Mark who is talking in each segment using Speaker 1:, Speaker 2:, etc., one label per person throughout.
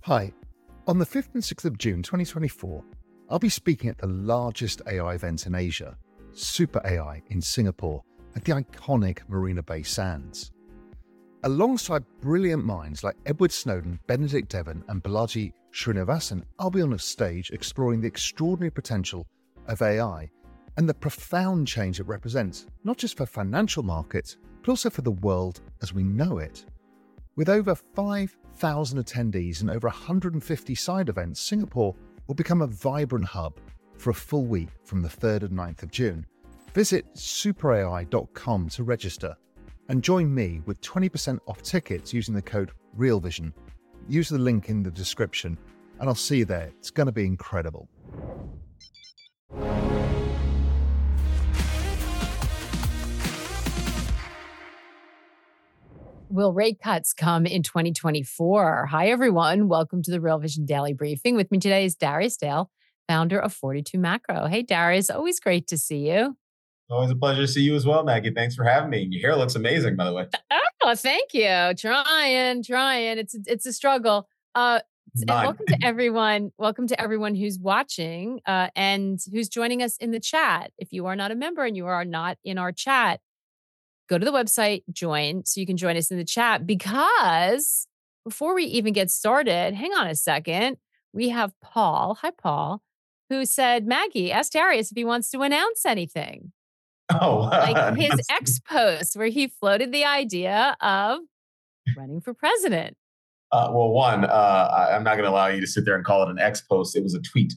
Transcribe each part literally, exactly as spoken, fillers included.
Speaker 1: Hi. On the fifth and sixth of June twenty twenty-four, I'll be speaking at the largest A I event in Asia, Super A I in Singapore at the iconic Marina Bay Sands. Alongside brilliant minds like Edward Snowden, Benedict Devon and Balaji Srinivasan, I'll be on a stage exploring the extraordinary potential of A I and the profound change it represents, not just for financial markets, but also for the world as we know it. With over five thousand attendees and over one hundred fifty side events, Singapore will become a vibrant hub for a full week from the third and ninth of June. Visit super A I dot com to register and join me with twenty percent off tickets using the code REALVISION. Use the link in the description and I'll see you there. It's going to be incredible.
Speaker 2: Will rate cuts come in twenty twenty-four? Hi, everyone. Welcome to the Real Vision Daily Briefing. With me today is Darius Dale, founder of forty-two Macro. Hey, Darius. Always great to see you.
Speaker 3: Always a pleasure to see you as well, Maggie. Thanks for having me. Your hair looks amazing, by the way.
Speaker 2: Oh, thank you. Trying, trying. It's it's a struggle. Uh, and welcome to everyone. Welcome to everyone who's watching uh, and who's joining us in the chat. If you are not a member and you are not in our chat, go to the website, join, so you can join us in the chat. Because before we even get started, hang on a second. We have Paul, hi Paul, who said, Maggie, ask Darius if he wants to announce anything.
Speaker 3: Oh,
Speaker 2: like his X post where he floated the idea of running for president.
Speaker 3: Uh, well, one, uh, I'm not going to allow you to sit there and call it an X post. It was a tweet.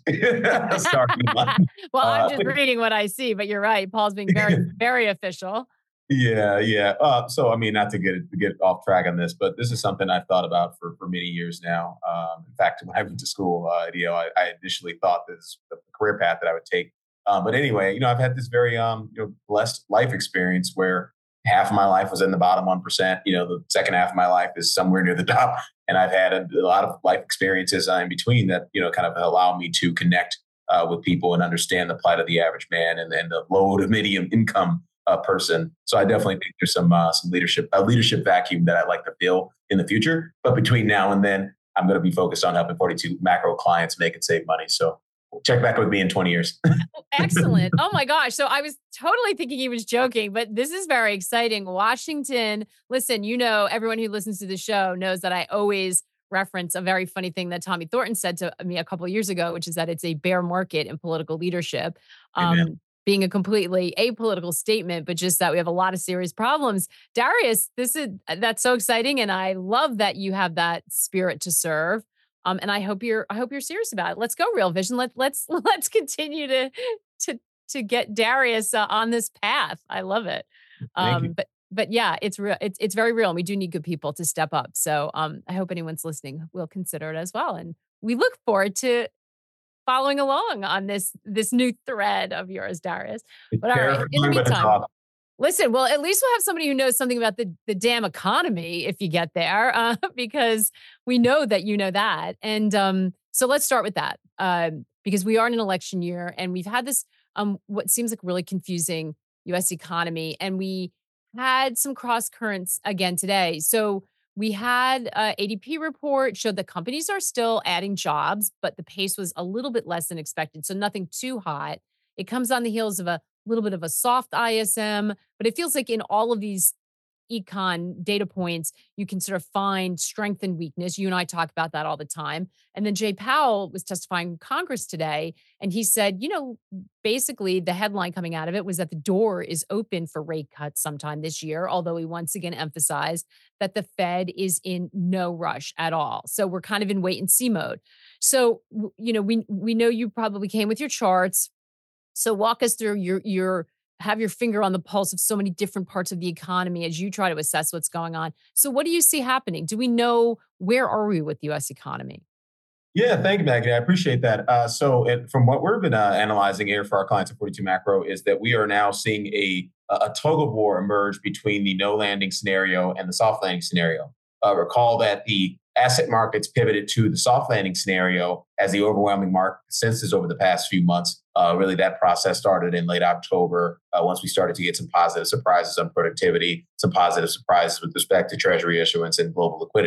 Speaker 2: Well, I'm
Speaker 3: uh,
Speaker 2: just reading what I see, but you're right. Paul's being very, very official.
Speaker 3: Yeah, yeah. Uh, so, I mean, not to get to get off track on this, but this is something I've thought about for, for many years now. Um, in fact, when I went to school, uh, you know, I, I initially thought this was the career path that I would take. Um, but anyway, you know, I've had this very um, you know, blessed life experience where half of my life was in the bottom one percent. You know, the second half of my life is somewhere near the top. And I've had a, a lot of life experiences in between that, you know, kind of allow me to connect uh, with people and understand the plight of the average man and, and the low to medium income uh, person. So I definitely think there's some uh, some leadership, a leadership vacuum that I'd like to fill in the future. But between now and then, I'm going to be focused on helping forty-two Macro clients make and save money. So check back with me in twenty years.
Speaker 2: Excellent. Oh my gosh. So I was totally thinking he was joking, but this is very exciting. Washington, listen, you know, everyone who listens to the show knows that I always reference a very funny thing that Tommy Thornton said to me a couple of years ago, which is that it's a bear market in political leadership. Um, being a completely apolitical statement, but just that we have a lot of serious problems. Darius, this is, that's so exciting. And I love that you have that spirit to serve. Um, and I hope you're, I hope you're serious about it. Let's go, Real Vision. Let, let's, let's continue to, to, to get Darius uh, on this path. I love it. Um, but, but yeah, it's real. It's, it's very real. And we do need good people to step up. So um, I hope anyone's listening will consider it as well. And we look forward to following along on this, this new thread of yours, Darius. But all right, in the meantime, listen, well, at least we'll have somebody who knows something about the, the damn economy if you get there, uh, because we know that you know that. And um, so let's start with that, uh, because we are in an election year and we've had this, um, what seems like really confusing U S economy. And we had some cross currents again today. So we had a A D P report showed that companies are still adding jobs, but the pace was a little bit less than expected. So nothing too hot. It comes on the heels of a little bit of a soft I S M, but it feels like in all of these econ data points, you can sort of find strength and weakness. You and I talk about that all the time. And then Jay Powell was testifying in Congress today, and he said, you know, basically the headline coming out of it was that the door is open for rate cuts sometime this year, although he once again emphasized that the Fed is in no rush at all. So we're kind of in wait and see mode. So, you know, we we know you probably came with your charts. So walk us through your your have your finger on the pulse of so many different parts of the economy as you try to assess what's going on. So what do you see happening? Do we know where are we with the U S economy?
Speaker 3: Yeah, thank you, Maggie. I appreciate that. Uh, so it, from what we've been uh, analyzing here for our clients at forty-two Macro is that we are now seeing a, a tug of war emerge between the no landing scenario and the soft landing scenario. Uh, recall that the asset markets pivoted to the soft landing scenario as the overwhelming market consensus over the past few months. Uh, really, that process started in late October uh, once we started to get some positive surprises on productivity, some positive surprises with respect to treasury issuance and global liquidity.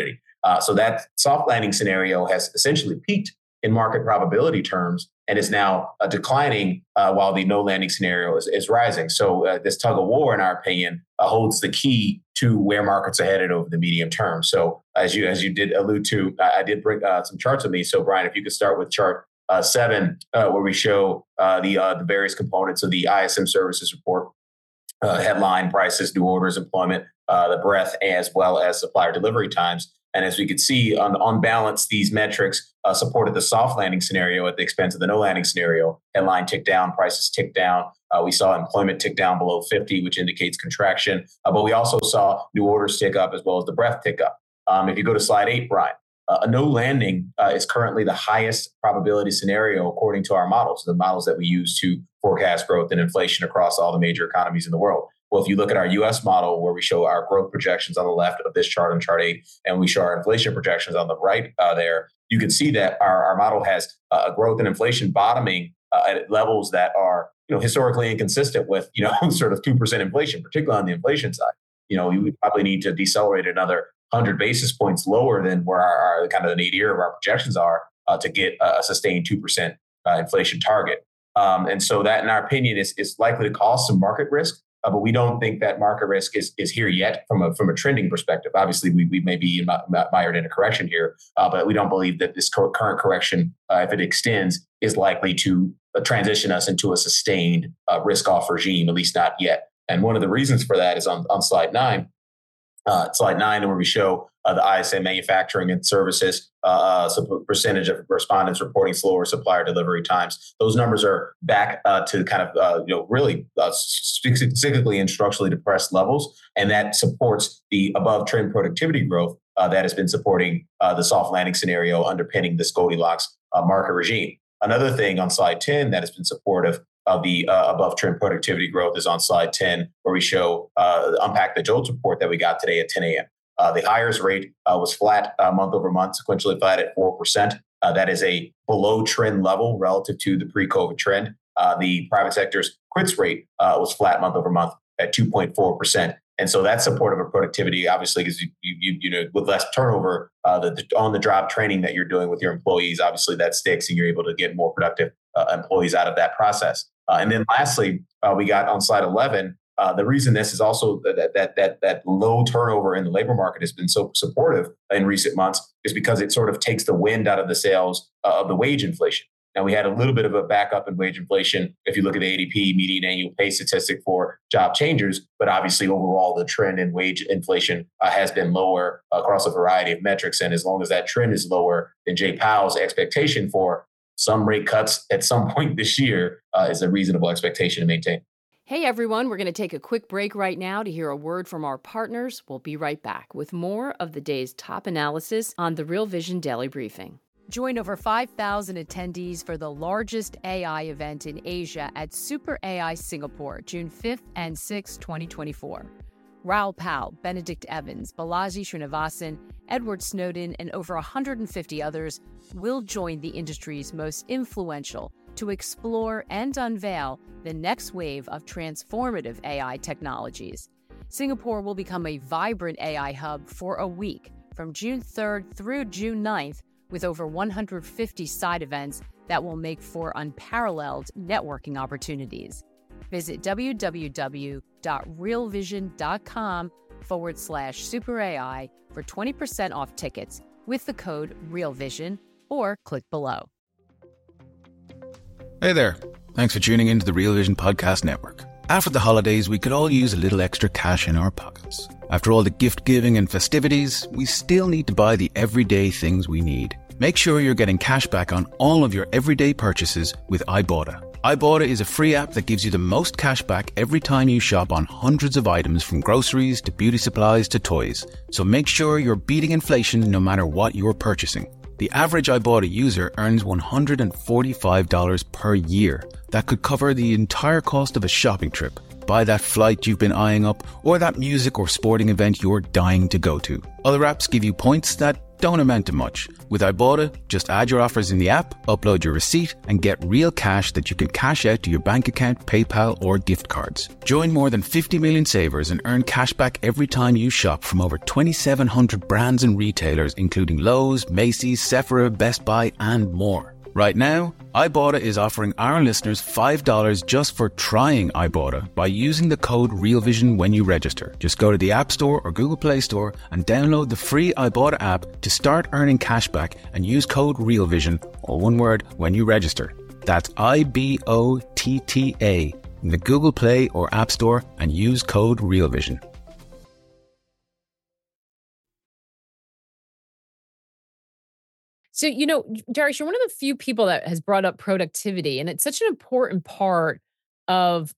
Speaker 3: Uh, so that soft landing scenario has essentially peaked in market probability terms and is now uh, declining uh, while the no landing scenario is, is rising. So uh, this tug of war, in our opinion, uh, holds the key to where markets are headed over the medium term. So as you as you did allude to, I, I did bring uh, some charts with me. So Brian, if you could start with chart uh, seven, uh, where we show uh, the uh, the various components of the I S M services report. Uh, headline, prices, new orders, employment, uh, the breadth, as well as supplier delivery times. And as we could see, on, on balance, these metrics uh, supported the soft landing scenario at the expense of the no landing scenario. Headline ticked down, prices ticked down. Uh, we saw employment tick down below fifty, which indicates contraction. Uh, but we also saw new orders tick up as well as the breadth tick up. Um, if you go to slide eight, Brian, uh, a no landing uh, is currently the highest probability scenario according to our models, the models that we use to forecast growth and inflation across all the major economies in the world. Well, if you look at our U S model, where we show our growth projections on the left of this chart on chart eight, and we show our inflation projections on the right uh, there, you can see that our, our model has uh, growth and inflation bottoming uh, at levels that are, you know, historically inconsistent with, you know, sort of two percent inflation, particularly on the inflation side. You know, we would probably need to decelerate another one hundred basis points lower than where our, our kind of the nadir of our projections are uh, to get a sustained two percent uh, inflation target. Um, and so that, in our opinion, is, is likely to cause some market risk. Uh, but we don't think that market risk is, is here yet from a from a trending perspective. Obviously, we, we may be mired in a correction here, uh, but we don't believe that this current correction, uh, if it extends, is likely to uh, transition us into a sustained uh, risk-off regime, at least not yet. And one of the reasons for that is on, on slide nine. Uh, slide nine, where we show uh, the I S M manufacturing and services, uh, so percentage of respondents reporting slower supplier delivery times. Those numbers are back uh, to kind of, uh, you know, really uh, cyclically and structurally depressed levels. And that supports the above trend productivity growth uh, that has been supporting uh, the soft landing scenario underpinning this Goldilocks uh, market regime. Another thing on slide ten that has been supportive of the uh, above trend productivity growth is on slide ten, where we show uh, unpack the JOLTS report that we got today at ten a.m. Uh, the hires rate uh, was flat uh, month over month, sequentially flat at four percent. Uh, that is a below trend level relative to the pre-COVID trend. Uh, the private sector's quits rate uh, was flat month over month at two point four percent. And so that's supportive of productivity, obviously, because you, you, you know, with less turnover, uh, the, the on-the-job training that you're doing with your employees, obviously that sticks, and you're able to get more productive uh, employees out of that process. Uh, and then lastly, uh, we got on slide eleven, uh, the reason this is also that, that that that low turnover in the labor market has been so supportive in recent months is because it sort of takes the wind out of the sails uh, of the wage inflation. Now, we had a little bit of a backup in wage inflation if you look at the A D P median annual pay statistic for job changers, but obviously overall the trend in wage inflation uh, has been lower across a variety of metrics. And as long as that trend is lower, then Jay Powell's expectation for some rate cuts at some point this year uh, is a reasonable expectation to maintain.
Speaker 4: Hey everyone, we're going to take a quick break right now to hear a word from our partners. We'll be right back with more of the day's top analysis on the Real Vision Daily Briefing. Join over five thousand attendees for the largest A I event in Asia at Super A I Singapore, June fifth and sixth, twenty twenty-four. Raoul Pal, Benedict Evans, Balaji Srinivasan, Edward Snowden, and over one hundred fifty others will join the industry's most influential to explore and unveil the next wave of transformative A I technologies. Singapore will become a vibrant A I hub for a week from June third through June ninth, with over one hundred fifty side events that will make for unparalleled networking opportunities. Visit www.realvision.com forward slash super AI for twenty percent off tickets with the code REALVISION or click below.
Speaker 5: Hey there. Thanks for tuning into the Real Vision Podcast Network. After the holidays, we could all use a little extra cash in our pockets. After all the gift giving and festivities, we still need to buy the everyday things we need. Make sure you're getting cash back on all of your everyday purchases with Ibotta. Ibotta is a free app that gives you the most cash back every time you shop on hundreds of items, from groceries to beauty supplies to toys. So make sure you're beating inflation no matter what you're purchasing. The average Ibotta user earns one hundred forty-five dollars per year. That could cover the entire cost of a shopping trip, buy that flight you've been eyeing up, or that music or sporting event you're dying to go to. Other apps give you points that don't amount to much. With Ibotta, just add your offers in the app, upload your receipt, and get real cash that you can cash out to your bank account, PayPal, or gift cards. Join more than fifty million savers and earn cash back every time you shop from over twenty-seven hundred brands and retailers, including Lowe's, Macy's, Sephora, Best Buy, and more. Right now, Ibotta is offering our listeners five dollars just for trying Ibotta by using the code REALVISION when you register. Just go to the App Store or Google Play Store and download the free Ibotta app to start earning cash back and use code REALVISION, all one word, when you register. That's I B O T T A in the Google Play or App Store and use code REALVISION.
Speaker 2: So, you know, Darius, you're one of the few people that has brought up productivity, and it's such an important part of,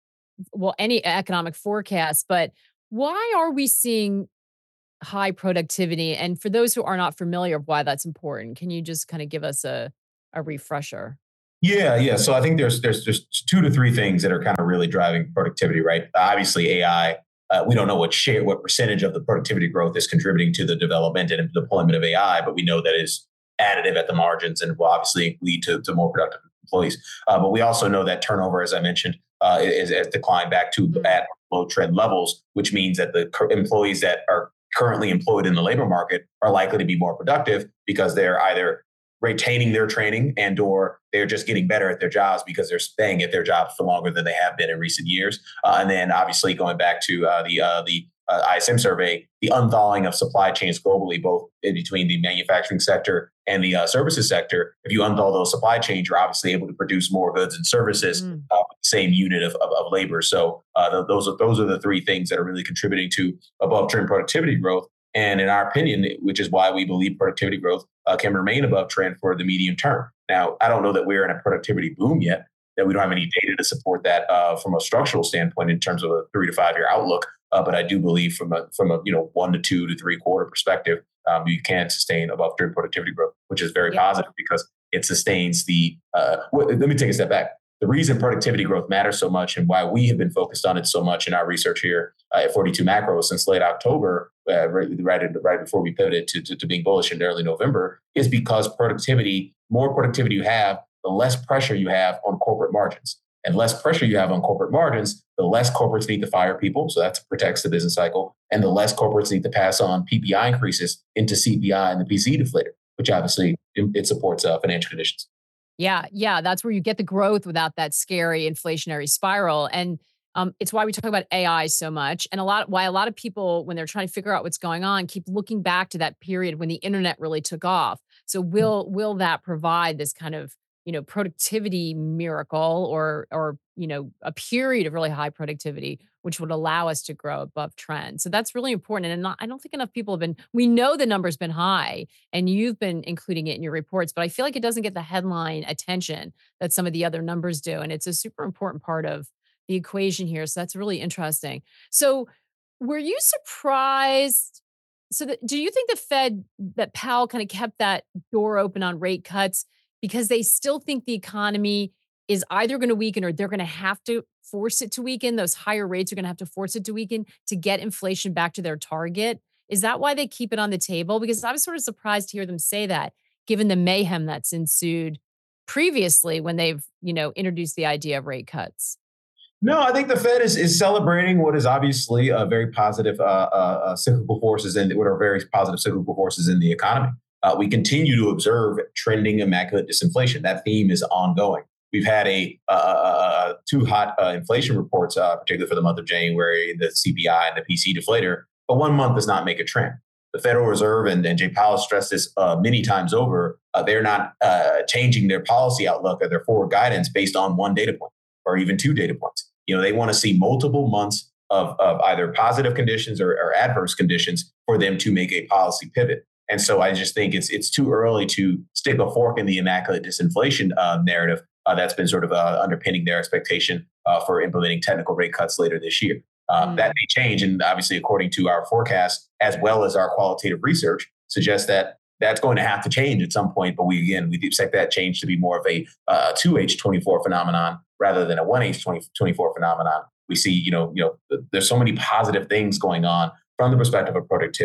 Speaker 2: well, any economic forecast. But why are we seeing high productivity? And for those who are not familiar with why that's important, can you just kind of give us a, a refresher?
Speaker 3: Yeah, yeah. So I think there's there's just two to three things that are kind of really driving productivity, right? Obviously, A I. Uh, we don't know what share, what percentage of the productivity growth is contributing to the development and deployment of A I, but we know that is additive at the margins and will obviously lead to, to more productive employees. Uh, but we also know that turnover, as I mentioned, uh, is, has declined back to at low trend levels, which means that the employees that are currently employed in the labor market are likely to be more productive because they're either retaining their training and or they're just getting better at their jobs because they're staying at their jobs for longer than they have been in recent years. Uh, and then obviously going back to uh, the uh, the uh, I S M survey, the unthawing of supply chains globally, both in between the manufacturing sector and the uh, services sector. If you unthaw those supply chains, you're obviously able to produce more goods and services mm. uh, with the same unit of, of, of labor. So uh, the, those are those are the three things that are really contributing to above trend productivity growth. And in our opinion, which is why we believe productivity growth uh, can remain above trend for the medium term. Now, I don't know that we're in a productivity boom yet, that we don't have any data to support that uh, from a structural standpoint in terms of a three to five year outlook. Uh, but I do believe from a from a you know one to two to three quarter perspective, um, you can sustain above trend productivity growth, which is very yeah. positive because it sustains the. Uh, w- let me take a step back. The reason productivity growth matters so much and why we have been focused on it so much in our research here uh, at forty-two Macro since late October, uh, right, right, right before we pivoted to, to, to being bullish in early November, is because productivity, more productivity you have, the less pressure you have on corporate margins. And less pressure you have on corporate margins, the less corporates need to fire people. So that protects the business cycle. And the less corporates need to pass on P P I increases into C P I and the P C deflator, which obviously it supports uh, financial conditions.
Speaker 2: Yeah, yeah, that's where you get the growth without that scary inflationary spiral. And um, it's why we talk about A I so much. And a lot why a lot of people, when they're trying to figure out what's going on, keep looking back to that period when the internet really took off. So will will that provide this kind of, you know, productivity miracle or, or, you know, a period of really high productivity, which would allow us to grow above trend. So that's really important. And not, I don't think enough people have been, we know the number's been high and you've been including it in your reports, but I feel like it doesn't get the headline attention that some of the other numbers do. And it's a super important part of the equation here. So that's really interesting. So were you surprised? So that, do you think the Fed, that Powell kind of kept that door open on rate cuts because they still think the economy is either going to weaken or they're going to have to force it to weaken? Those higher rates are going to have to force it to weaken to get inflation back to their target. Is that why they keep it on the table? Because I was sort of surprised to hear them say that, given the mayhem that's ensued previously when they've, you know, introduced the idea of rate cuts.
Speaker 3: No, I think the Fed is, is celebrating what is obviously a very positive uh, uh, cyclical forces in what are very positive cyclical forces in the economy. Uh, we continue to observe trending immaculate disinflation. That theme is ongoing. We've had a uh, uh, two hot uh, inflation reports, uh, particularly for the month of January, the C P I and the P C deflator. But one month does not make a trend. The Federal Reserve and, and Jay Powell stressed this uh, many times over. Uh, they're not uh, changing their policy outlook or their forward guidance based on one data point or even two data points. You know, they want to see multiple months of, of either positive conditions or, or adverse conditions for them to make a policy pivot. And so I just think it's it's too early to stick a fork in the immaculate disinflation uh, narrative uh, that's been sort of uh, underpinning their expectation uh, for implementing technical rate cuts later this year. Uh, mm. That may change. And obviously, according to our forecast, as well as our qualitative research, suggests that that's going to have to change at some point. But we, again, we expect that change to be more of a uh, two H twenty-four phenomenon rather than a one H twenty-four phenomenon. We see, you know, you know, there's so many positive things going on from the perspective of productivity.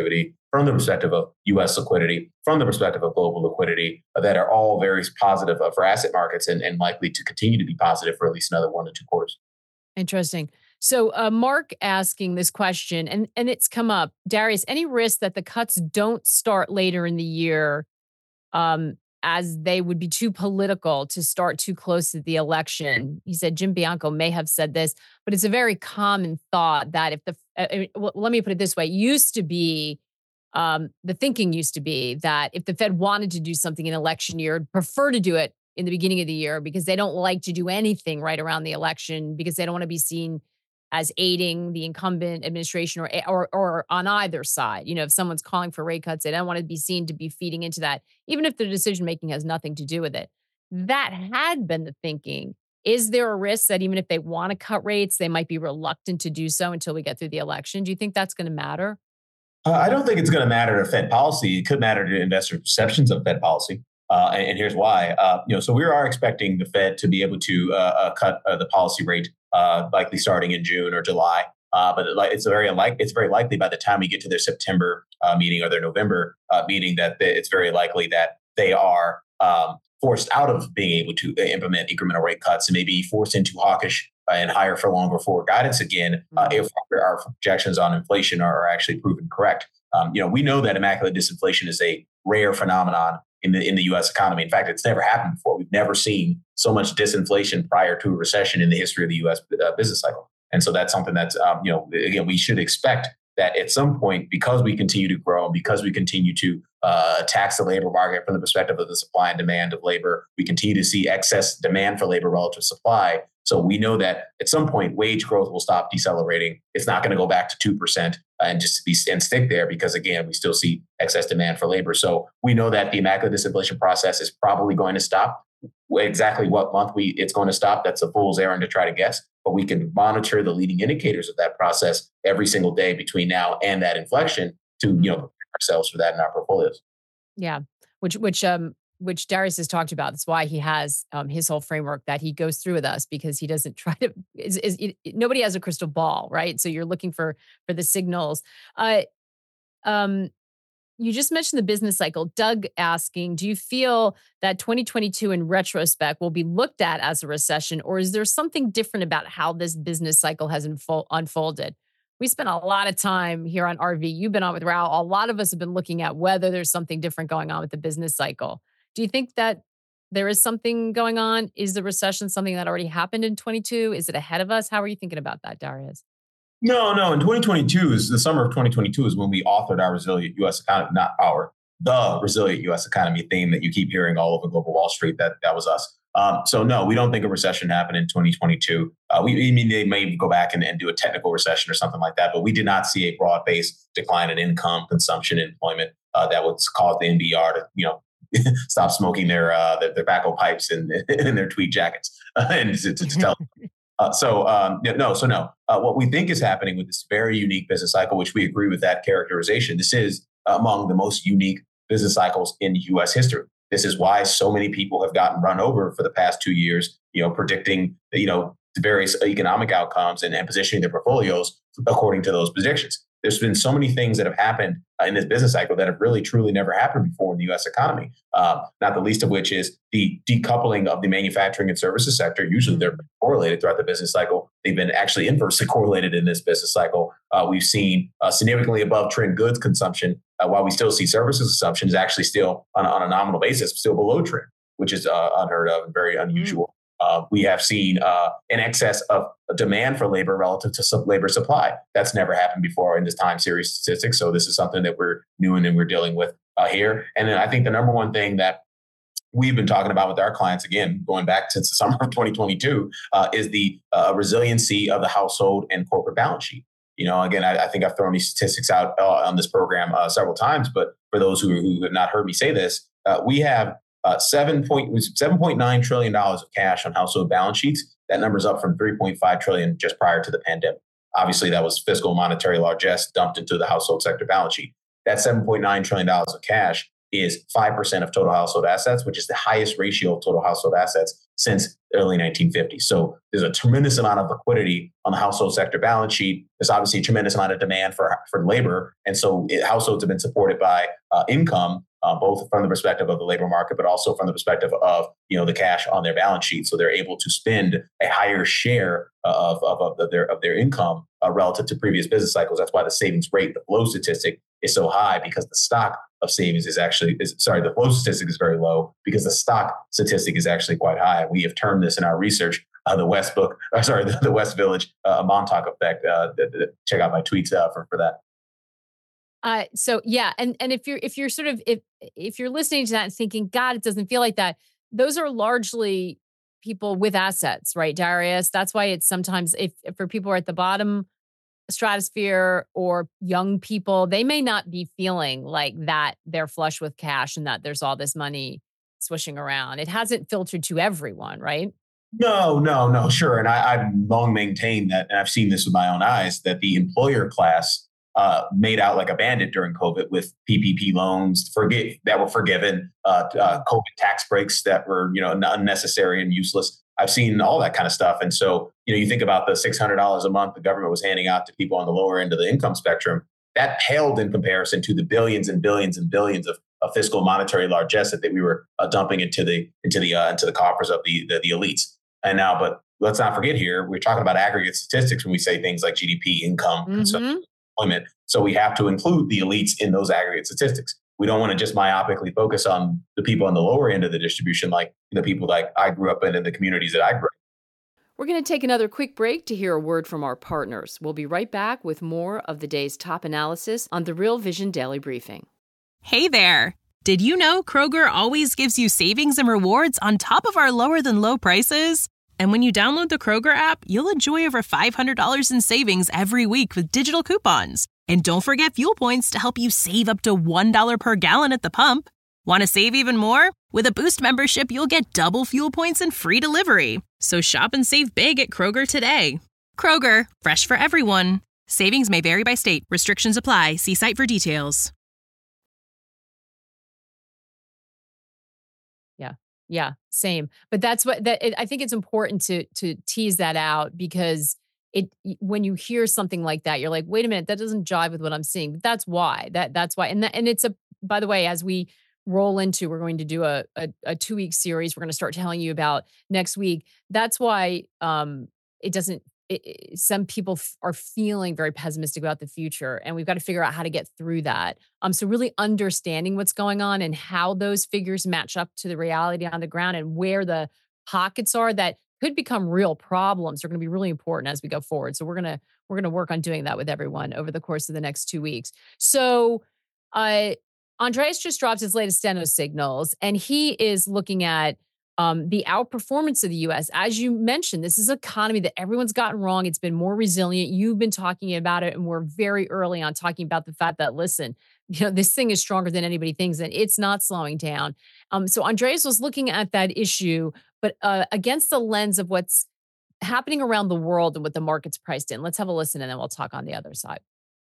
Speaker 3: from the perspective of U S liquidity, from the perspective of global liquidity, uh, that are all very positive uh, for asset markets and, and likely to continue to be positive for at least another one to two quarters.
Speaker 2: Interesting. So uh, Mark asking this question, and, and it's come up, Darius, any risk that the cuts don't start later in the year um, as they would be too political to start too close to the election? He said Jim Bianco may have said this, but it's a very common thought that if the, uh, well, let me put it this way, it used to be, um, the thinking used to be that if the Fed wanted to do something in election year, it'd prefer to do it in the beginning of the year because they don't like to do anything right around the election because they don't want to be seen as aiding the incumbent administration or, or or on either side. You know, if someone's calling for rate cuts, they don't want to be seen to be feeding into that, even if their decision making has nothing to do with it. That had been the thinking. Is there a risk that even if they want to cut rates, they might be reluctant to do so until we get through the election? Do you think that's going to matter?
Speaker 3: Uh, I don't think it's going to matter to Fed policy. It could matter to investor perceptions of Fed policy. Uh, and, and here's why. Uh, you know, so we are expecting the Fed to be able to uh, uh, cut uh, the policy rate, uh, likely starting in June or July. Uh, but it, it's very unlikely. It's very likely by the time we get to their September uh, meeting or their November uh, meeting that they, it's very likely that they are um, forced out of being able to implement incremental rate cuts and maybe forced into hawkish uh, and higher for longer forward guidance again uh, if our projections on inflation are actually proven correct. Um, you know, we know that immaculate disinflation is a rare phenomenon in the in the U S economy. In fact, it's never happened before. We've never seen so much disinflation prior to a recession in the history of the U S uh, business cycle. And so that's something that's, um, you know, again, we should expect that at some point, because we continue to grow and because we continue to uh, tax the labor market from the perspective of the supply and demand of labor, we continue to see excess demand for labor relative to supply. So we know that at some point, wage growth will stop decelerating. It's not going to go back to two percent and just be and stick there because, again, we still see excess demand for labor. So we know that the immaculate disinflation process is probably going to stop. Exactly what month we it's going to stop, that's a fool's errand to try to guess. But we can monitor the leading indicators of that process every single day between now and that inflection to, you know, prepare ourselves for that in our portfolios.
Speaker 2: Yeah, which which um which Darius has talked about. That's why he has um, his whole framework that he goes through with us, because he doesn't try to. Is, is, it, nobody has a crystal ball, right? So you're looking for for the signals. Uh, um, you just mentioned the business cycle. Doug asking, do you feel that twenty twenty-two in retrospect will be looked at as a recession, or is there something different about how this business cycle has unfold, unfolded? We spent a lot of time here on R V. You've been on with Raoul. A lot of us have been looking at whether there's something different going on with the business cycle. Do you think that there is something going on? Is the recession something that already happened in twenty-two? Is it ahead of us? How are you thinking about that, Darius?
Speaker 3: No, no. In twenty twenty-two is the summer of twenty twenty-two is when we authored our resilient U S economy, not our, the resilient U S economy theme that you keep hearing all over global Wall Street. That that was us. Um, so no, we don't think a recession happened in twenty twenty-two. Uh, we, I mean, they may go back and, and do a technical recession or something like that, but we did not see a broad-based decline in income, consumption, employment uh, that would cause the N B R to, you know, stop smoking their uh, their tobacco pipes and in their tweed jackets uh, and to, to, to tell. Uh, so um, no, so no. Uh, what we think is happening with this very unique business cycle, which we agree with that characterization, this is among the most unique business cycles in U S history. This is why so many people have gotten run over for the past two years, you know, predicting, you know, the various economic outcomes and, and positioning their portfolios according to those predictions. There's been so many things that have happened uh, in this business cycle that have really, truly never happened before in the U S economy. Um, not the least of which is the decoupling of the manufacturing and services sector. Usually they're correlated throughout the business cycle. They've been actually inversely correlated in this business cycle. Uh, we've seen uh, significantly above trend goods consumption, uh, while we still see services consumption is actually still on, on a nominal basis, still below trend, which is uh, unheard of and very unusual. Uh, we have seen uh, an excess of demand for labor relative to sub- labor supply. That's never happened before in this time series statistics. So this is something that we're new and we're dealing with uh, here. And then I think the number one thing that we've been talking about with our clients, again, going back since the summer of twenty twenty-two, uh, is the uh, resiliency of the household and corporate balance sheet. You know, again, I, I think I've thrown these statistics out uh, on this program uh, several times, but for those who, who have not heard me say this, uh, we have Uh, seven point seven point nine trillion dollars of cash on household balance sheets. That number's up from three point five trillion dollars just prior to the pandemic. Obviously, that was fiscal monetary largesse dumped into the household sector balance sheet. That seven point nine trillion dollars of cash is five percent of total household assets, which is the highest ratio of total household assets since the early nineteen fifties. So there's a tremendous amount of liquidity on the household sector balance sheet. There's obviously a tremendous amount of demand for, for labor. And so it, households have been supported by uh, income, uh, both from the perspective of the labor market, but also from the perspective of, you know, the cash on their balance sheet. So they're able to spend a higher share of, of, of their of their income uh, relative to previous business cycles. That's why the savings rate, the flow statistic, is so high, because the stock of savings is actually, is, sorry, the flow statistic is very low because the stock statistic is actually quite high. We have termed this in our research, uh, the West book, uh, sorry, the, the West Village uh, Montauk effect. Uh, the, the, check out my tweets uh, for, for that.
Speaker 2: Uh, so yeah, and and if you're if you're sort of if if you're listening to that and thinking, God, it doesn't feel like that, those are largely people with assets, right, Darius? That's why it's sometimes if, if for people who are at the bottom stratosphere or young people, they may not be feeling like that they're flush with cash and that there's all this money swishing around. It hasn't filtered to everyone, right?
Speaker 3: No, no, no, sure. And I, I've long maintained that, and I've seen this with my own eyes, that the employer class uh, made out like a bandit during COVID with P P P loans forgive, that were forgiven, uh, uh, COVID tax breaks that were, you know, unnecessary and useless. I've seen all that kind of stuff. And so, you know, you think about the six hundred dollars a month the government was handing out to people on the lower end of the income spectrum, that paled in comparison to the billions and billions and billions of, of fiscal monetary largesse that we were uh, dumping into the into the uh, into the coffers of the, the the elites. And now, but let's not forget here, we're talking about aggregate statistics when we say things like G D P, income,
Speaker 2: Mm-hmm.
Speaker 3: consumption, employment. So we have to include the elites in those aggregate statistics. We don't want to just myopically focus on the people on the lower end of the distribution, like the people that I grew up in and the communities that I grew up in.
Speaker 4: We're going to take another quick break to hear a word from our partners. We'll be right back with more of the day's top analysis on the Real Vision Daily Briefing.
Speaker 6: Hey there! Did you know Kroger always gives you savings and rewards on top of our lower than low prices? And when you download the Kroger app, you'll enjoy over five hundred dollars in savings every week with digital coupons. And don't forget fuel points to help you save up to one dollar per gallon at the pump. Want to save even more? With a Boost membership, you'll get double fuel points and free delivery. So shop and save big at Kroger today. Kroger, fresh for everyone. Savings may vary by state. Restrictions apply. See site for details.
Speaker 2: Yeah. Yeah. Same. But that's what that it, I think it's important to to tease that out, because it when you hear something like that, you're like, wait a minute, that doesn't jive with what I'm seeing. But that's why. That that's why. And that, and it's a by the way, as we roll into, we're going to do a a, a two week series. We're going to start telling you about next week. That's why um, it doesn't. It, it, some people f- are feeling very pessimistic about the future, and we've got to figure out how to get through that. Um, so really understanding what's going on and how those figures match up to the reality on the ground, and where the pockets are that could become real problems are going to be really important as we go forward. So we're gonna we're gonna work on doing that with everyone over the course of the next two weeks. So, uh, Andreas just dropped his latest steno signals, and he is looking at Um, the outperformance of the U S. As you mentioned, this is an economy that everyone's gotten wrong. It's been more resilient. You've been talking about it, and we're very early on talking about the fact that, listen, you know, this thing is stronger than anybody thinks, and it's not slowing down. Um, so Andreas was looking at that issue, but uh, against the lens of what's happening around the world and what the market's priced in. Let's have a listen, and then we'll talk on the other side.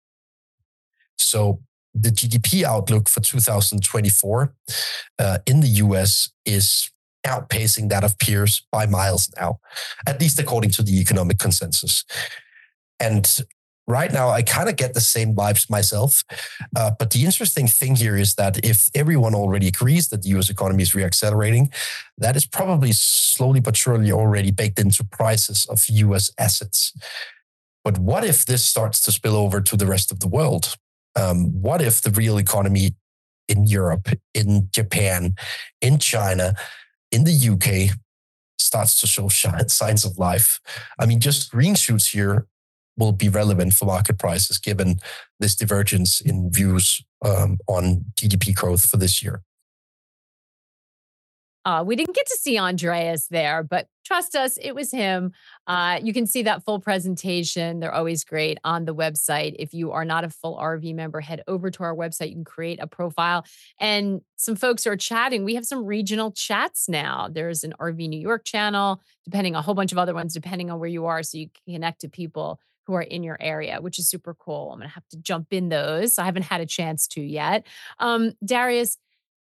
Speaker 7: So the G D P outlook for two thousand twenty-four uh, in the U S is outpacing that of peers by miles now, at least according to the economic consensus. And right now, I kind of get the same vibes myself. Uh, but the interesting thing here is that if everyone already agrees that the U S economy is reaccelerating, that is probably slowly but surely already baked into prices of U S assets. But what if this starts to spill over to the rest of the world? Um, what if the real economy in Europe, in Japan, in China, in the U K starts to show signs of life? I mean, just green shoots here will be relevant for market prices given this divergence in views um, on G D P growth for this year.
Speaker 2: Uh, we didn't get to see Andreas there, but trust us, it was him. Uh, you can see that full presentation. They're always great on the website. If you are not a full R V member, head over to our website. You can create a profile. And some folks are chatting. We have some regional chats now. There's an R V New York channel, depending on a whole bunch of other ones, depending on where you are. So you can connect to people who are in your area, which is super cool. I'm going to have to jump in those. I haven't had a chance to yet. Um, Darius,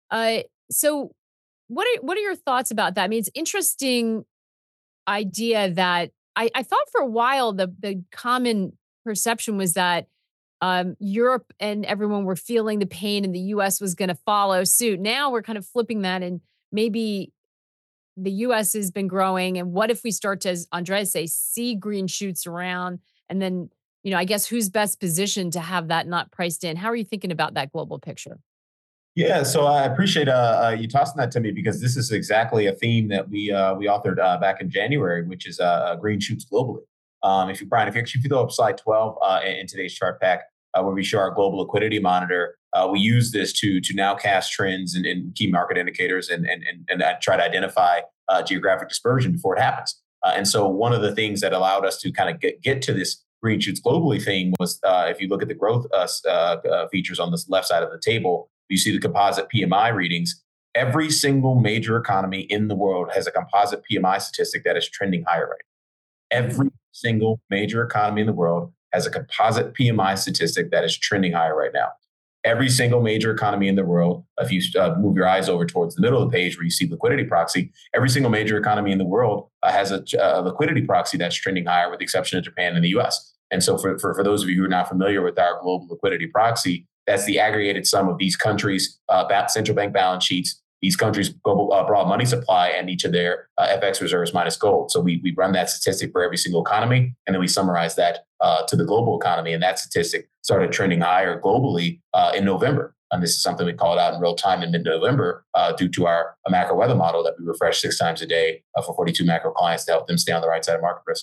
Speaker 2: Uh, so what are what are your thoughts about that? I mean, it's interesting idea that I, I thought for a while the the common perception was that um, Europe and everyone were feeling the pain and the U S was going to follow suit. Now we're kind of flipping that, and maybe the U S has been growing. And what if we start to, as Andreas say, see green shoots around? And then, you know, I guess who's best positioned to have that not priced in? How are you thinking about that global picture?
Speaker 3: Yeah, so I appreciate uh, uh, you tossing that to me because this is exactly a theme that we uh, we authored uh, back in January, which is uh, uh, green shoots globally. Um, if you, Brian, if you actually if you go up slide twelve uh, in, in today's chart pack, uh, where we show our global liquidity monitor, uh, we use this to to now cast trends and, and key market indicators and and and, and try to identify uh, geographic dispersion before it happens. Uh, and so one of the things that allowed us to kind of get get to this green shoots globally thing was uh, if you look at the growth uh, uh, features on this left side of the table. You see the composite P M I readings. Every single major economy in the world has a composite P M I statistic that is trending higher right now. Every single major economy in the world has a composite P M I statistic that is trending higher right now. Every single major economy in the world, if you uh, move your eyes over towards the middle of the page where you see liquidity proxy, every single major economy in the world uh, has a, a liquidity proxy that's trending higher with the exception of Japan and the U S. And so for, for, for those of you who are not familiar with our global liquidity proxy, that's the aggregated sum of these countries' uh, central bank balance sheets, these countries' global uh, broad money supply, and each of their uh, F X reserves minus gold. So we we run that statistic for every single economy, and then we summarize that uh, to the global economy. And that statistic started trending higher globally uh, in November. And this is something we called out in real time in mid-November uh, due to our macro weather model that we refresh six times a day uh, for forty-two macro clients to help them stay on the right side of market risk.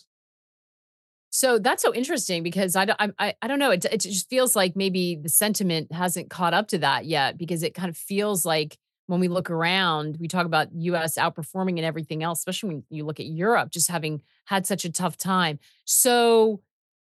Speaker 2: So that's so interesting because I don't, I, I don't know. It, it just feels like maybe the sentiment hasn't caught up to that yet because it kind of feels like when we look around, we talk about U S outperforming and everything else, especially when you look at Europe, just having had such a tough time. So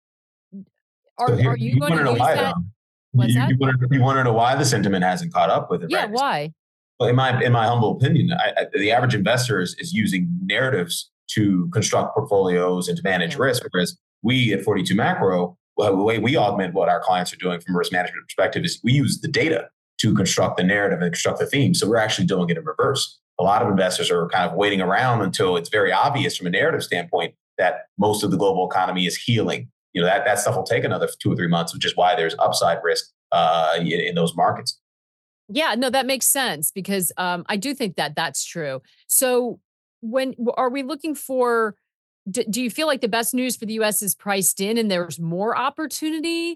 Speaker 2: are,
Speaker 3: so here,
Speaker 2: are you,
Speaker 3: you
Speaker 2: going to
Speaker 3: know
Speaker 2: use
Speaker 3: why,
Speaker 2: that?
Speaker 3: Though?
Speaker 2: What's
Speaker 3: you,
Speaker 2: that?
Speaker 3: You want, to, you want to know why the sentiment hasn't caught up with it,
Speaker 2: Yeah,
Speaker 3: right?
Speaker 2: why?
Speaker 3: Well, in my in my humble opinion, I, I, the average investor is, is using narratives to construct portfolios and to manage
Speaker 2: Yeah.
Speaker 3: risk, whereas we at forty-two Macro, well, the way we augment what our clients are doing from a risk management perspective is we use the data to construct the narrative and construct the theme. So we're actually doing it in reverse. A lot of investors are kind of waiting around until it's very obvious from a narrative standpoint that most of the global economy is healing. You know, that, that stuff will take another two or three months, which is why there's upside risk uh, in, in those markets.
Speaker 2: Yeah, no, that makes sense because um, I do think that that's true. So when are we looking for, do, do you feel like the best news for the U S is priced in and there's more opportunity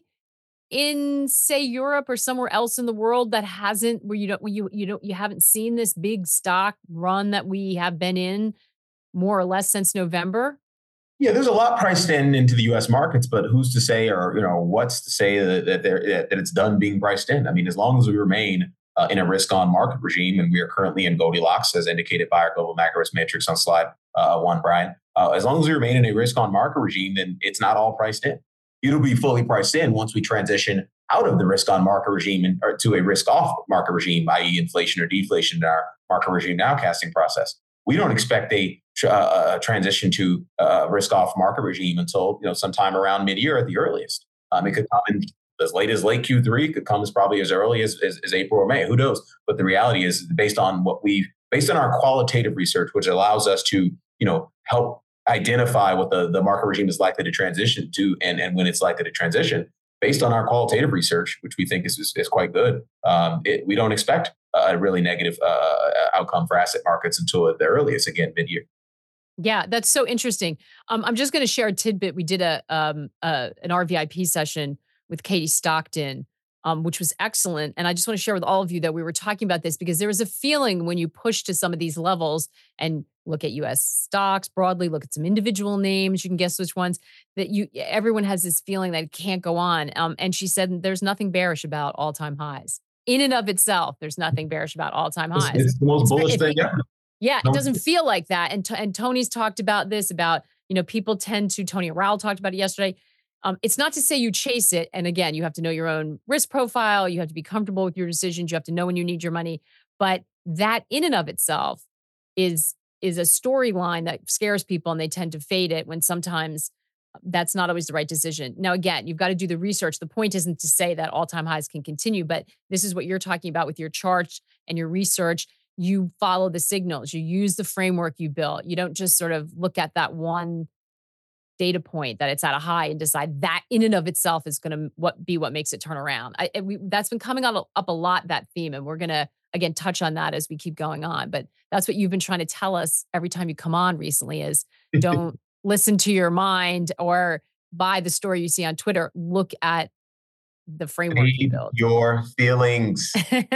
Speaker 2: in, say, Europe or somewhere else in the world that hasn't, where you don't, where you, you don't, you haven't seen this big stock run that we have been in more or less since November?
Speaker 3: Yeah, there's a lot priced in into the U S markets, but who's to say, or you know, what's to say that that, that it's done being priced in? I mean, as long as we remain uh, in a risk-on market regime, and we are currently in Goldilocks, as indicated by our global macro risk matrix on slide uh, one, Brian. Uh, as long as we remain in a risk-on market regime, then it's not all priced in. It'll be fully priced in once we transition out of the risk-on market regime and or to a risk-off market regime, that is, inflation or deflation in our market regime nowcasting process. We don't expect a, uh, a transition to a risk-off market regime until you know sometime around mid-year at the earliest. Um, it could come in as late as late Q three. It could come as probably as early as, as, as April or May. Who knows? But the reality is, based on what we, based on our qualitative research, which allows us to you know help identify what the, the market regime is likely to transition to, and, and when it's likely to transition, based on our qualitative research, which we think is is, is quite good. Um, it, we don't expect a really negative uh, outcome for asset markets until at the earliest, again, mid-year.
Speaker 2: Yeah, that's so interesting. Um, I'm just going to share a tidbit. We did a um uh, an R V I P session with Katie Stockton, um, which was excellent. And I just want to share with all of you that we were talking about this because there was a feeling when you push to some of these levels and look at U S stocks broadly, look at some individual names, you can guess which ones, that you everyone has this feeling that it can't go on. Um, and she said there's nothing bearish about all-time highs. In and of itself, there's nothing bearish about all-time highs.
Speaker 3: It's, it's the most bullish thing ever.
Speaker 2: Yeah, it doesn't feel like that. And, and Tony's talked about this, about, you know, people tend to, Tony Rowell talked about it yesterday. Um, it's not to say you chase it. And again, you have to know your own risk profile. You have to be comfortable with your decisions. You have to know when you need your money. But that in and of itself is, is a storyline that scares people and they tend to fade it when sometimes that's not always the right decision. Now, again, you've got to do the research. The point isn't to say that all-time highs can continue, but this is what you're talking about with your charts and your research. You follow the signals. You use the framework you built. You don't just sort of look at that one data point that it's at a high and decide that in and of itself is going to what be what makes it turn around. I, we, that's been coming up, up a lot, that theme, and we're going to, again, touch on that as we keep going on. But that's what you've been trying to tell us every time you come on recently is don't listen to your mind or buy the story you see on Twitter. Look at the framework you build.
Speaker 3: Your feelings.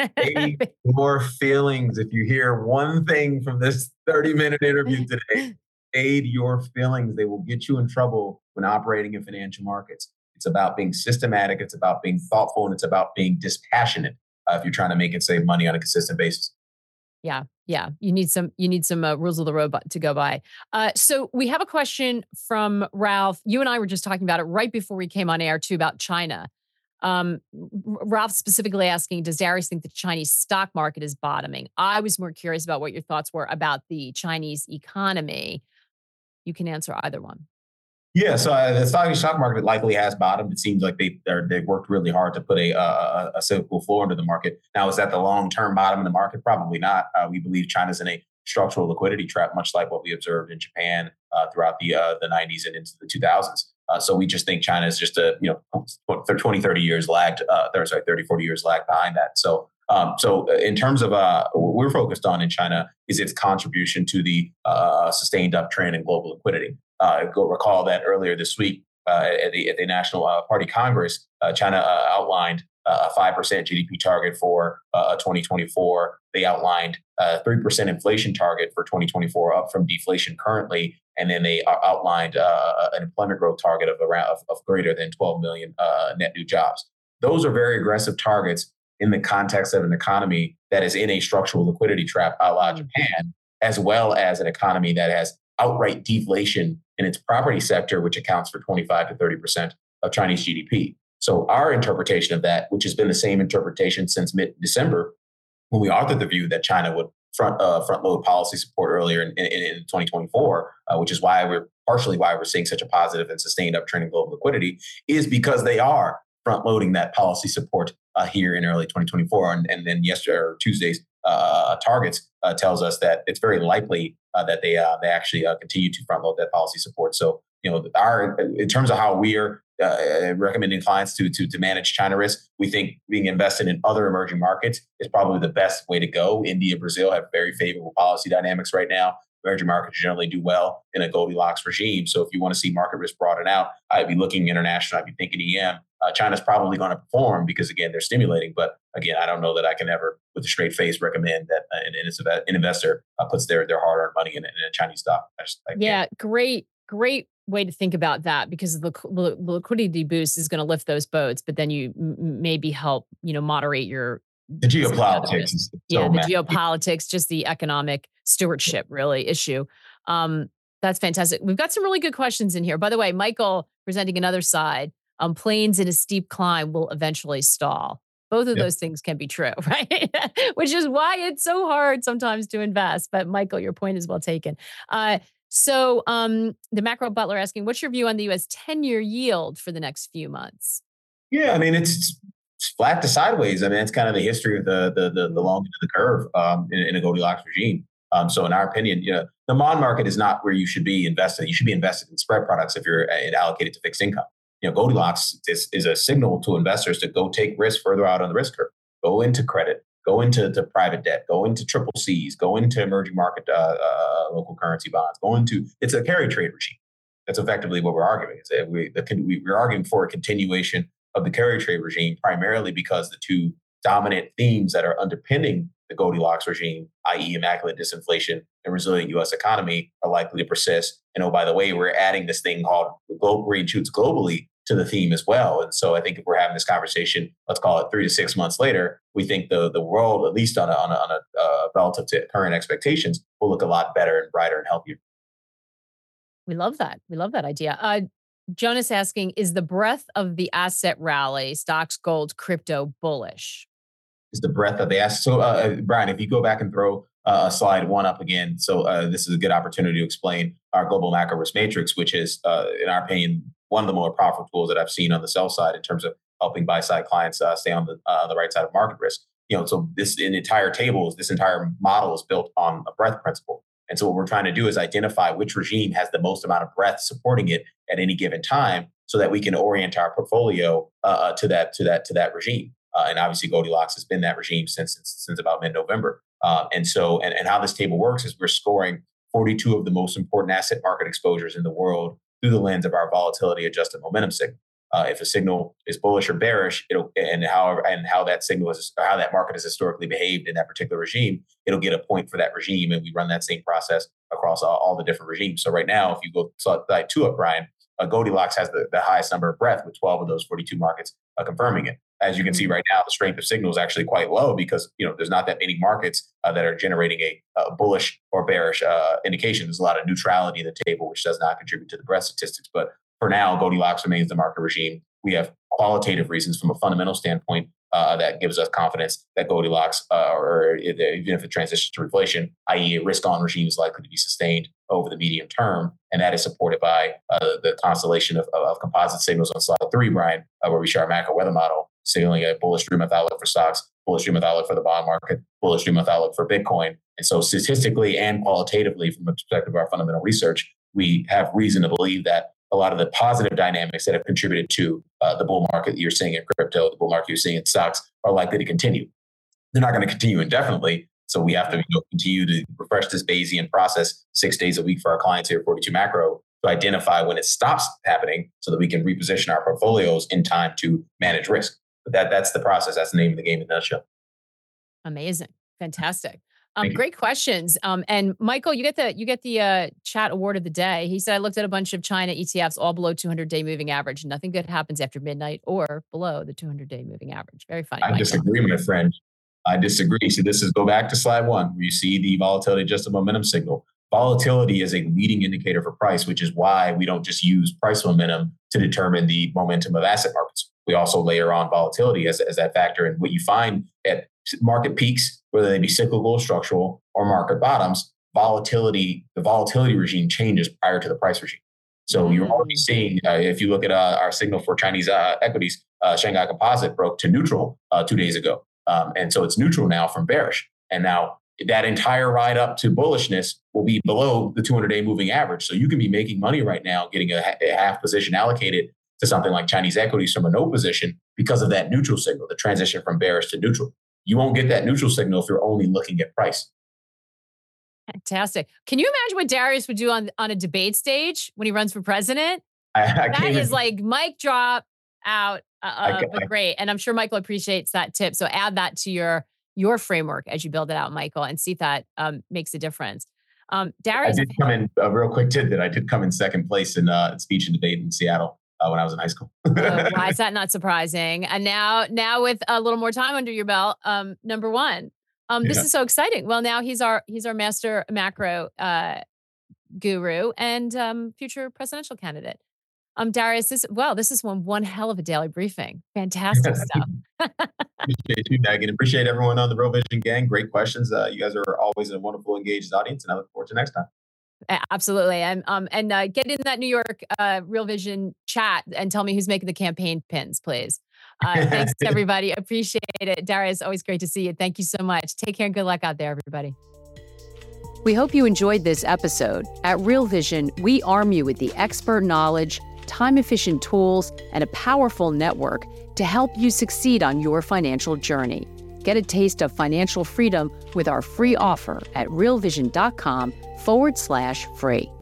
Speaker 3: Aid your feelings. If you hear one thing from this thirty minute interview today, aid your feelings. They will get you in trouble when operating in financial markets. It's about being systematic. It's about being thoughtful, and it's about being dispassionate uh, if you're trying to make it save money on a consistent basis.
Speaker 2: Yeah, yeah. You need some. You need some uh, rules of the road to go by. Uh, so we have a question from Ralph. You and I were just talking about it right before we came on air too, about China. Um, Ralph specifically asking, does Darius think the Chinese stock market is bottoming? I was more curious about what your thoughts were about the Chinese economy. You can answer either one.
Speaker 3: Yeah, so uh, the stock, stock market likely has bottomed. It seems like they they've worked really hard to put a, uh, a cyclical floor into the market. Now, is that the long-term bottom in the market? Probably not. Uh, we believe China's in a structural liquidity trap, much like what we observed in Japan uh, throughout the uh, the nineties and into the two thousands. Uh, so we just think China is just a, you know, twenty, thirty years lagged, uh, sorry, thirty, forty years lagged behind that. So Um, so in terms of uh, what we're focused on in China is its contribution to the uh, sustained uptrend in global liquidity. Uh, go recall that earlier this week uh, at, the, at the National uh, Party Congress, uh, China uh, outlined uh, a five percent G D P target for uh, twenty twenty-four. They outlined a three percent inflation target for twenty twenty-four, up from deflation currently. And then they outlined uh, an employment growth target of around of, of greater than twelve million uh, net new jobs. Those are very aggressive targets in the context of an economy that is in a structural liquidity trap a la Japan, as well as an economy that has outright deflation in its property sector, which accounts for twenty-five to thirty percent of Chinese G D P. So our interpretation of that, which has been the same interpretation since mid-December, when we authored the view that China would front uh, front load policy support earlier in, in, in twenty twenty-four, uh, which is why we're partially why we're seeing such a positive and sustained uptrend in global liquidity, is because they are front loading that policy support uh, here in early twenty twenty-four. And, and then yesterday or Tuesday's uh, targets uh, tells us that it's very likely uh, that they uh, they actually uh, continue to front load that policy support. So, you know, our in terms of how we are uh, recommending clients to, to to manage China risk, we think being invested in other emerging markets is probably the best way to go. India, Brazil have very favorable policy dynamics right now. Emerging markets generally do well in a Goldilocks regime. So if you want to see market risk broaden out, I'd be looking international. I'd be thinking E M. Uh, China's probably going to perform because, again, they're stimulating. But again, I don't know that I can ever, with a straight face, recommend that uh, an, an investor uh, puts their their hard-earned money in, in a Chinese stock. I just, I
Speaker 2: yeah, great, great way to think about that, because the, the liquidity boost is going to lift those boats, but then you m- maybe help, you know, moderate your
Speaker 3: the geopolitics. Is so
Speaker 2: yeah, the
Speaker 3: massive.
Speaker 2: geopolitics, just the economic stewardship really issue. Um, that's fantastic. We've got some really good questions in here. By the way, Michael presenting another side. Um, planes in a steep climb will eventually stall. Both of yep. those things can be true, right? Which is why it's so hard sometimes to invest. But Michael, your point is well taken. Uh, so um, the Macro Butler asking, what's your view on the U S ten-year yield for the next few months?
Speaker 3: Yeah, I mean, it's, it's flat to sideways. I mean, it's kind of the history of the the the, the long end of the curve um, in, in a Goldilocks regime. Um, so in our opinion, you know, the bond market is not where you should be invested. You should be invested in spread products if you're uh, allocated to fixed income. You know, Goldilocks is, is a signal to investors to go take risk further out on the risk curve. Go into credit, go into to private debt, go into triple C's, go into emerging market uh, uh, local currency bonds, go into, it's a carry trade regime. That's effectively what we're arguing. Is that we, the, we, we're arguing for a continuation of the carry trade regime, primarily because the two dominant themes that are underpinning the Goldilocks regime, that is immaculate disinflation and resilient U S economy, are likely to persist. And oh, by the way, we're adding this thing called global green shoots globally to the theme as well. And so I think if we're having this conversation, let's call it three to six months later, we think the the world, at least on a, on a, on a uh, relative to current expectations, will look a lot better and brighter and healthier.
Speaker 2: We love that. We love that idea. Uh, Jonas asking, is the breadth of the asset rally, stocks, gold, crypto, bullish?
Speaker 3: Is the breadth of the asset. So, uh, Brian, if you go back and throw uh, slide one up again. So uh, this is a good opportunity to explain our global macro risk matrix, which is, uh, in our opinion, one of the more powerful tools that I've seen on the sell side in terms of helping buy side clients uh, stay on the uh, the right side of market risk. You know, so this an entire table, this entire model is built on a breadth principle. And so what we're trying to do is identify which regime has the most amount of breadth supporting it at any given time, so that we can orient our portfolio uh, to that to that to that regime. Uh, and obviously, Goldilocks has been that regime since since, since about mid-November. Uh, and so, and, and how this table works is we're scoring forty-two of the most important asset market exposures in the world through the lens of our volatility adjusted momentum signal. Uh, if a signal is bullish or bearish, it'll and how and how that signal is how that market has historically behaved in that particular regime, it'll get a point for that regime, and we run that same process across all, all the different regimes. So right now, if you go slide two up, Brian, uh, Goldilocks has the, the highest number of breadth with twelve of those forty-two markets uh, confirming it. As you can see right now, the strength of signal is actually quite low because you know there's not that many markets uh, that are generating a, a bullish or bearish uh, indication. There's a lot of neutrality in the table, which does not contribute to the breadth statistics. But for now, Goldilocks remains the market regime. We have qualitative reasons from a fundamental standpoint uh, that gives us confidence that Goldilocks, uh, or even if it transitions to reflation, that is a risk-on regime is likely to be sustained over the medium term. And that is supported by uh, the constellation of, of composite signals on slide three, Brian, uh, where we show our macro weather model, signaling a bullish three-month outlook for stocks, bullish three-month outlook for the bond market, bullish three-month outlook for Bitcoin. And so statistically and qualitatively, from the perspective of our fundamental research, we have reason to believe that a lot of the positive dynamics that have contributed to uh, the bull market you're seeing in crypto, the bull market you're seeing in stocks, are likely to continue. They're not going to continue indefinitely. So we have to you know, continue to refresh this Bayesian process six days a week for our clients here at forty-two Macro to identify when it stops happening so that we can reposition our portfolios in time to manage risk. But that that's the process. That's the name of the game in a nutshell.
Speaker 2: Amazing. Fantastic. Um, great questions. Um, and Michael, you get the you get the uh, chat award of the day. He said, I looked at a bunch of China E T Fs, all below two hundred day moving average. Nothing good happens after midnight or below the two hundred day moving average. Very funny.
Speaker 3: I
Speaker 2: Michael.
Speaker 3: disagree, my friend. I disagree. So this is go back to slide one where you see the volatility adjusted momentum signal. Volatility is a leading indicator for price, which is why we don't just use price momentum to determine the momentum of asset markets. We also layer on volatility as, as that factor. And what you find at market peaks, whether they be cyclical, or structural, or market bottoms, volatility, the volatility regime changes prior to the price regime. So mm-hmm. you're already seeing, uh, if you look at uh, our signal for Chinese uh, equities, uh, Shanghai Composite broke to neutral uh, two days ago. Um, and so it's neutral now from bearish. And now that entire ride up to bullishness will be below the two hundred day moving average. So you can be making money right now, getting a, a half position allocated to something like Chinese equities from a no position because of that neutral signal, the transition from bearish to neutral. You won't get that neutral signal if you're only looking at price.
Speaker 2: Fantastic. Can you imagine what Darius would do on, on a debate stage when he runs for president?
Speaker 3: I, I
Speaker 2: that is even, like mic drop out, uh, uh, but great. And I'm sure Michael appreciates that tip. So add that to your your framework as you build it out, Michael, and see if that um, makes a difference. Um, Darius,
Speaker 3: I did come in a real quick tidbit. I did come in second place in uh, speech and debate in Seattle uh, when I was in high school.
Speaker 2: uh, why is that not surprising? And now, now with a little more time under your belt, um, number one. Um, this yeah. is so exciting. Well, now he's our he's our master macro uh, guru and um, future presidential candidate. Um, Darius, this well, this is one one hell of a daily briefing. Fantastic stuff.
Speaker 3: Appreciate you, Megan. Appreciate everyone on the Real Vision gang. Great questions. Uh, you guys are always a wonderful, engaged audience, and I look forward to next time.
Speaker 2: Absolutely, and um, and uh, get in that New York uh, Real Vision chat and tell me who's making the campaign pins, please. Uh, thanks to everybody. Appreciate it, Darius. Always great to see you. Thank you so much. Take care and good luck out there, everybody.
Speaker 4: We hope you enjoyed this episode. At Real Vision, we arm you with the expert knowledge, time-efficient tools, and a powerful network to help you succeed on your financial journey. Get a taste of financial freedom with our free offer at realvision.com forward slash free.